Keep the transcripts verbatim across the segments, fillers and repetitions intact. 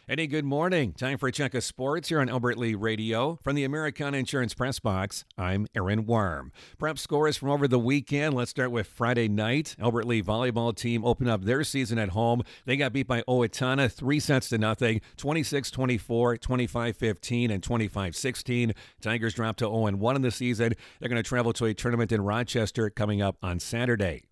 Any good morning. Time for a check of sports here on Albert Lee Radio. From the Americana Insurance Press Box, I'm Aaron Worm. Prep scores from over the weekend. Let's start with Friday night. Albert Lee volleyball team opened up their season at home. They got beat by Owatonna three sets to nothing, twenty-six twenty-four, twenty-five fifteen, and twenty-five sixteen. Tigers dropped to oh and one in the season. They're going to travel to a tournament in Rochester coming up on Saturday.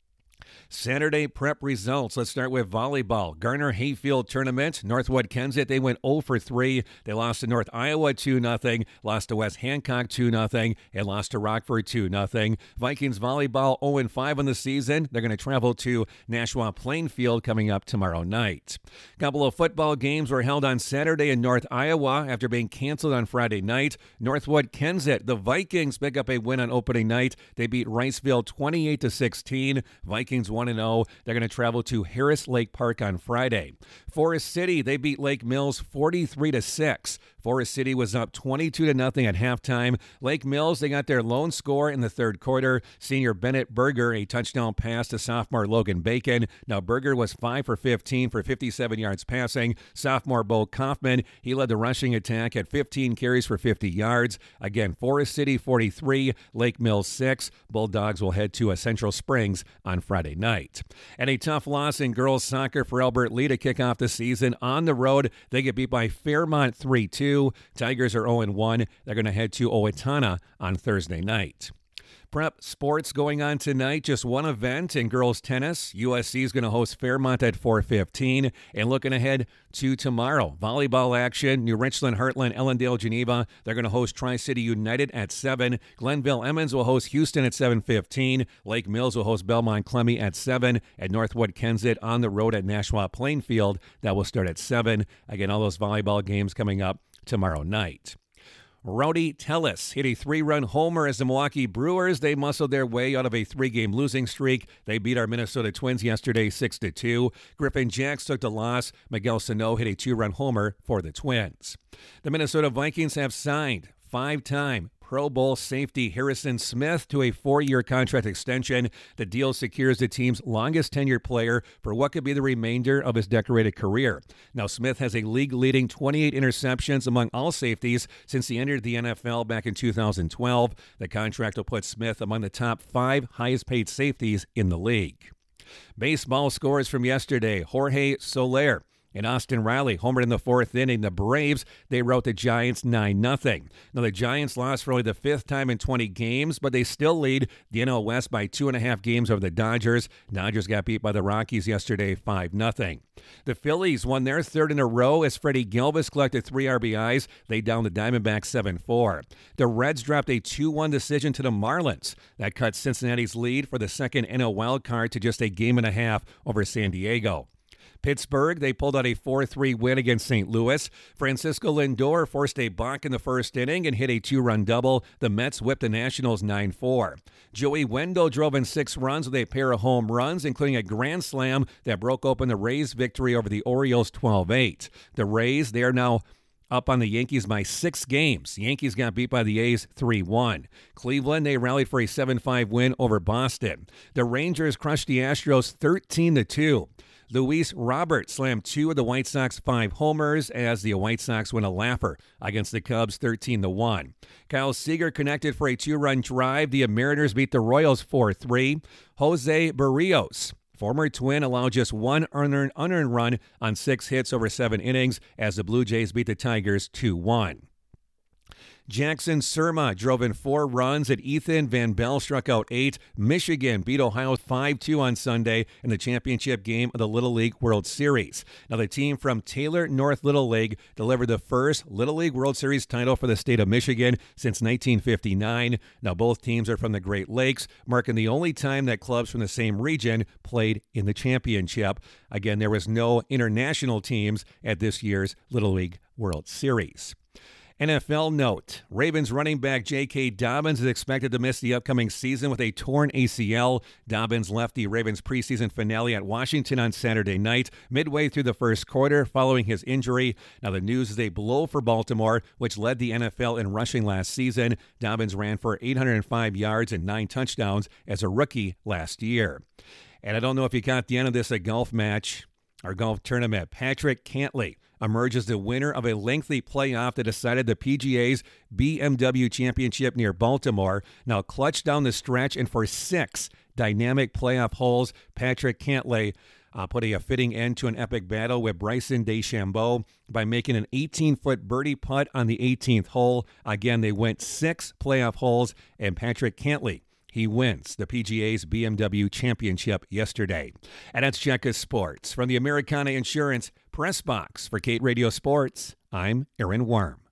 Saturday prep results. Let's start with volleyball. Garner Hayfield tournament. Northwood Kensett, they went oh for three. They lost to North Iowa two nothing, lost to West Hancock two nothing, and lost to Rockford two nothing. Vikings volleyball oh and five on the season. They're going to travel to Nashua Plainfield coming up tomorrow night. A couple of football games were held on Saturday in North Iowa after being canceled on Friday night. Northwood Kensett, the Vikings pick up a win on opening night. They beat Riceville twenty-eight to sixteen. Vikings one and oh. They're going to travel to Harris Lake Park on Friday. Forest City, they beat Lake Mills forty-three to six. Forest City was up twenty-two to nothing at halftime. Lake Mills, they got their lone score in the third quarter. Senior Bennett Berger, a touchdown pass to sophomore Logan Bacon. Now, Berger was five for fifteen for fifty-seven yards passing. Sophomore Bo Kaufman, he led the rushing attack at fifteen carries for fifty yards. Again, Forest City forty-three, Lake Mills six. Bulldogs will head to a Central Springs on Friday night. And a tough loss in girls soccer for Albert Lee to kick off the season. On the road, they get beat by Fairmont three two. Tigers are oh and one. They're going to head to Owatonna on Thursday night. Prep sports going on tonight. Just one event in girls tennis. U S C is going to host Fairmont at four fifteen. And looking ahead to tomorrow, volleyball action. New Richland, Heartland, Ellendale, Geneva. They're going to host Tri-City United at seven. Glenville Emmons will host Houston at seven fifteen. Lake Mills will host Belmont Clemmy at seven. At Northwood Kensett on the road at Nashua Plainfield. That will start at seven. Again, all those volleyball games coming up tomorrow night. Rowdy Tellis hit a three-run homer as the Milwaukee Brewers, they muscled their way out of a three-game losing streak. They beat our Minnesota Twins yesterday six to two. Griffin Jacks took the loss. Miguel Sano hit a two-run homer for the Twins. The Minnesota Vikings have signed five-time Pro Bowl safety Harrison Smith to a four-year contract extension. The deal secures the team's longest tenured player for what could be the remainder of his decorated career. Now, Smith has a league-leading twenty-eight interceptions among all safeties since he entered the N F L back in two thousand twelve. The contract will put Smith among the top five highest-paid safeties in the league. Baseball scores from yesterday. Jorge Soler and Austin Riley homered in the fourth inning. The Braves, they wrote the Giants nine nothing. Now, the Giants lost for only the fifth time in twenty games, but they still lead the N L West by two and a half games over the Dodgers. Dodgers got beat by the Rockies yesterday five nothing. The Phillies won their third in a row as Freddie Gilvis collected three R B Is. They downed the Diamondbacks seven four. The Reds dropped a two one decision to the Marlins. That cut Cincinnati's lead for the second N L wild card to just a game and a half over San Diego. Pittsburgh, they pulled out a four three win against Saint Louis. Francisco Lindor forced a balk in the first inning and hit a two-run double. The Mets whipped the Nationals nine four. Joey Wendell drove in six runs with a pair of home runs, including a grand slam that broke open the Rays' victory over the Orioles twelve eight. The Rays, they are now up on the Yankees by six games. The Yankees got beat by the A's three one. Cleveland, they rallied for a seven five win over Boston. The Rangers crushed the Astros thirteen to two. Luis Robert slammed two of the White Sox five homers as the White Sox win a laugher against the Cubs thirteen to one. Kyle Seager connected for a two-run drive. The Mariners beat the Royals four three. Jose Barrios, former Twin, allowed just one unearned, unearned run on six hits over seven innings as the Blue Jays beat the Tigers two one. Jackson Surma drove in four runs at Ethan Van Bell struck out eight. Michigan beat Ohio five two on Sunday in the championship game of the Little League World Series. Now, the team from Taylor North Little League delivered the first Little League World Series title for the state of Michigan since nineteen fifty-nine. Now, both teams are from the Great Lakes, marking the only time that clubs from the same region played in the championship. Again, there was no international teams at this year's Little League World Series. N F L note, Ravens running back J K. Dobbins is expected to miss the upcoming season with a torn A C L. Dobbins left the Ravens preseason finale at Washington on Saturday night, midway through the first quarter following his injury. Now, the news is a blow for Baltimore, which led the N F L in rushing last season. Dobbins ran for eight hundred five yards and nine touchdowns as a rookie last year. And I don't know if you caught the end of this a golf match or golf tournament. Patrick Cantley emerges the winner of a lengthy playoff that decided the P G A's B M W Championship near Baltimore. Now clutched down the stretch, and for six dynamic playoff holes, Patrick Cantlay uh, put a, a fitting end to an epic battle with Bryson DeChambeau by making an eighteen-foot birdie putt on the eighteenth hole. Again, they went six playoff holes, and Patrick Cantlay, he wins the P G A's B M W Championship yesterday. And that's Checker Sports. From the Americana Insurance Press Box for Kate Radio Sports, I'm Aaron Worm.